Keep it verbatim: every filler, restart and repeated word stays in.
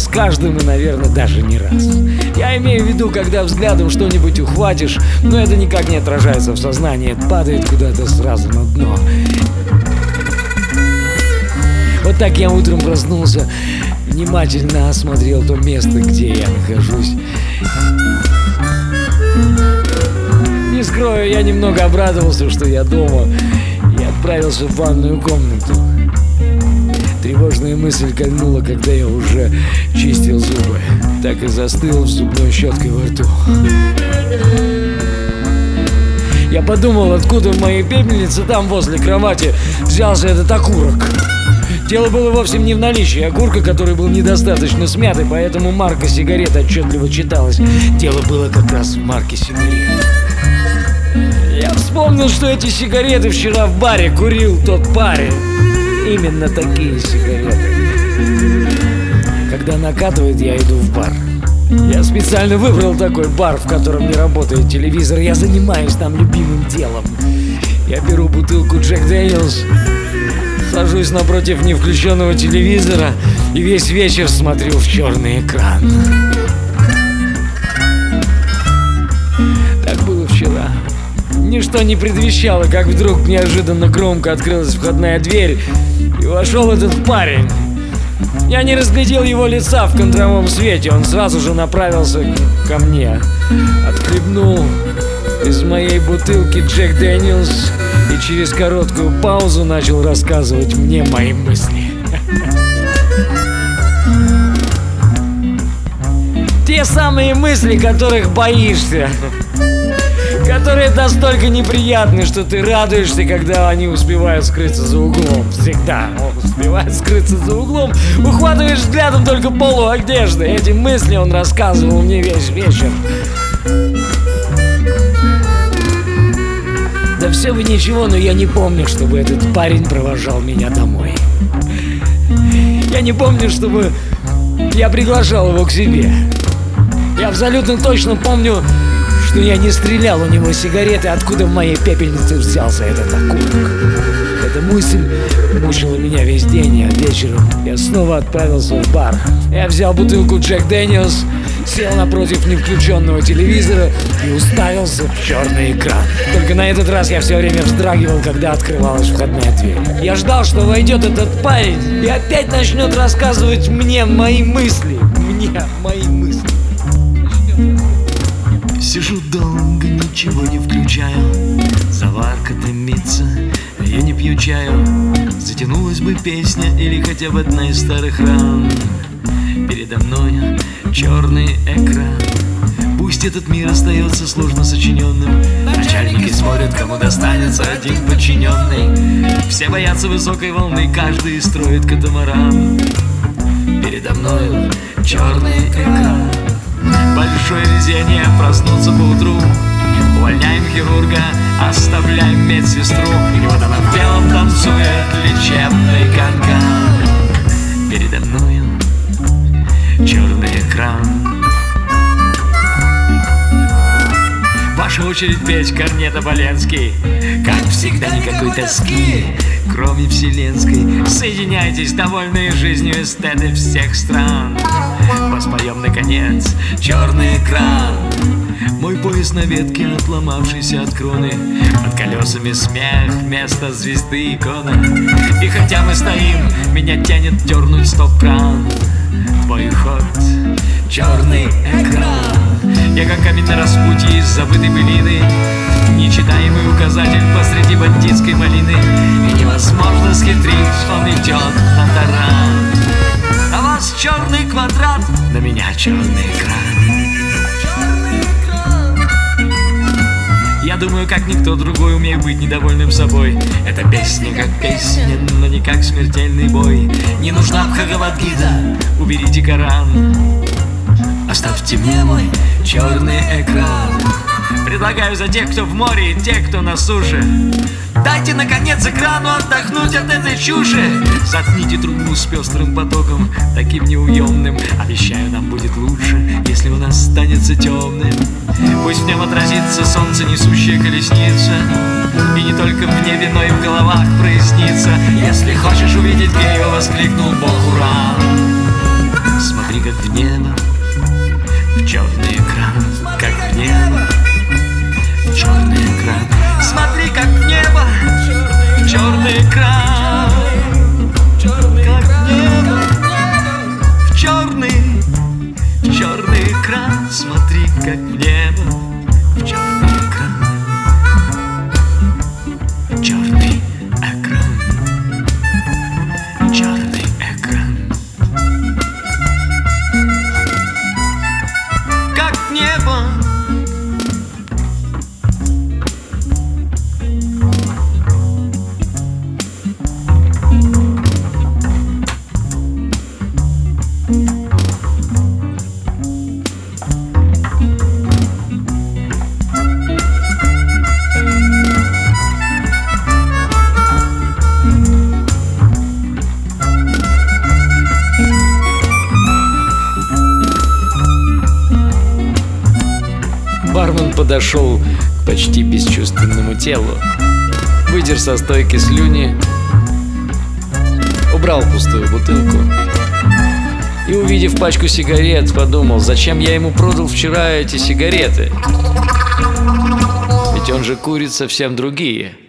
каждым и, наверное, даже не раз. Я имею в виду, когда взглядом что-нибудь ухватишь, но это никак не отражается в сознании, это падает куда-то сразу на дно. Вот так я утром проснулся, внимательно осмотрел то место, где я нахожусь. Не скрою, я немного обрадовался, что я дома, и отправился в ванную комнату. Тревожная мысль кольнула, когда я уже чистил зубы. Так и застыл с зубной щеткой во рту. Я подумал, откуда в моей пепельнице там возле кровати взялся этот окурок. Дело было вовсе не в наличии окурка, который был недостаточно смятый, поэтому марка сигарет отчетливо читалась. Дело было как раз в марке сигарет. Я вспомнил, что эти сигареты вчера в баре курил тот парень. Именно такие сигареты. Когда накатывает, я иду в бар. Я специально выбрал такой бар, в котором не работает телевизор. Я занимаюсь там любимым делом. Я беру бутылку Джек Дэниелс, сажусь напротив невключенного телевизора и весь вечер смотрю в черный экран. Так было вчера. Ничто не предвещало, как вдруг неожиданно громко открылась входная дверь, и вошел этот парень. Я не разглядел его лица в контровом свете, он сразу же направился ко мне. Отхлебнул из моей бутылки Джек Дэниелс и через короткую паузу начал рассказывать мне мои мысли. Те самые мысли, которых боишься, которые настолько неприятны, что ты радуешься, когда они успевают скрыться за углом. Всегда успевают скрыться за углом. Ухватываешь взглядом только полу одежды. Эти мысли он рассказывал мне весь вечер. Да все бы ничего, но я не помню, чтобы этот парень провожал меня домой. Я не помню, чтобы я приглашал его к себе. Я абсолютно точно помню, что я не стрелял у него сигареты, откуда в моей пепельнице взялся этот окурок. Эта мысль мучила меня весь день, а вечером я снова отправился в бар. Я взял бутылку Джек Дэниелс, сел напротив невключенного телевизора и уставился в черный экран. Только на этот раз я все время вздрагивал, когда открывалась входная дверь. Я ждал, что войдет этот парень и опять начнет рассказывать мне мои мысли. Мне мои мысли. Сижу долго, ничего не включаю. Заварка дымится, а я не пью чаю. Затянулась бы песня или хотя бы одна из старых ран. Передо мной черный экран. Пусть этот мир остается сложно сочиненным. Начальники спорят, кому достанется один подчиненный. Все боятся высокой волны, каждый строит катамаран. Передо мной черный экран. Большое везение проснуться поутру. Увольняем хирурга, оставляем медсестру. И вот она в белом танцует лечебный канкан. Передо мною черный экран. Ваша очередь петь, корнет Оболенский. Как всегда, никакой тоски, кроме вселенской. Соединяйтесь, довольные жизнью эстеты всех стран. Воспоем, наконец, черный экран. Мой пояс на ветке, отломавшийся от кроны. Под колесами смех вместо звезды иконы. И хотя мы стоим, меня тянет дернуть стоп-кран. Твой ход, черный экран. Я как камень на распутье из забытой былины. Нечитаемый указатель посреди бандитской малины. И невозможно схитрить, он идет на таран. На вас черный квадрат, на меня черный экран. Я думаю, как никто другой умею быть недовольным собой. Эта песня как песня, но не как смертельный бой. Не нужна Бхагавад-гита, уберите Коран. Оставьте мне мой черный экран. Предлагаю за тех, кто в море, и тех, кто на суше. Дайте, наконец, экрану отдохнуть от этой чуши. Заткните трубу с пестрым потоком, таким неуемным. Обещаю, нам будет лучше, если у нас останется темным. Пусть в нем отразится солнце, несущая колесница. И не только в небе, но и в головах прояснится. Если хочешь увидеть гея, воскликнул Бог, ура. Смотри. Смотри, как в небо, в черный экран, как в небо, в черный экран. Смотри, как в небо, в черный экран, как в небо, в черный, в черный экран. Смотри, как в небо, в черный экран, черный экран, черный экран. Как небо. Бармен подошел к почти бесчувственному телу, вытер со стойки слюни, убрал пустую бутылку и, увидев пачку сигарет, подумал, зачем я ему продал вчера эти сигареты? Ведь он же курит совсем другие.